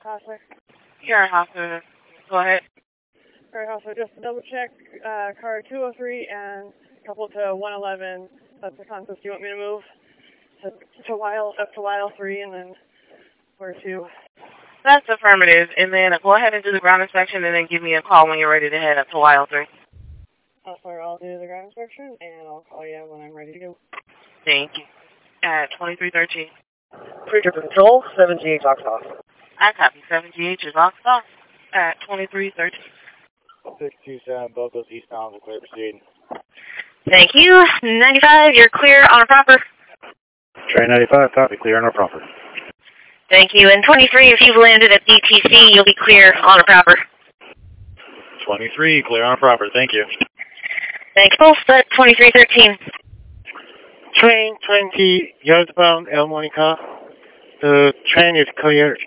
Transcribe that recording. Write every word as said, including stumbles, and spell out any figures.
Hostler. Here, Hostler. Go ahead. All right, Hostler, just double check uh, car two oh three and couple to one eleven. That's the concept you want me to move. To, to Weil, up to Weil three and then where to? That's affirmative. And then go ahead and do the ground inspection and then give me a call when you're ready to head up to Weil three. Hostler, I'll do the ground inspection and I'll call you when I'm ready to go. Thank you. At twenty-three thirteen. Pre-trip control, seven G H Ox off. I copy. seven G H is off off at twenty-three thirteen. six two seven, both those eastbound are clear proceeding. Thank you. ninety-five, you're clear on a proper. Train ninety-five, copy, clear on our proper. Thank you. And twenty-three, if you've landed at D T C, you'll be clear on a proper. twenty-three, clear on a proper, thank you. Thank you both at twenty-three thirteen. Train twenty, northbound El Monica. The train is clear.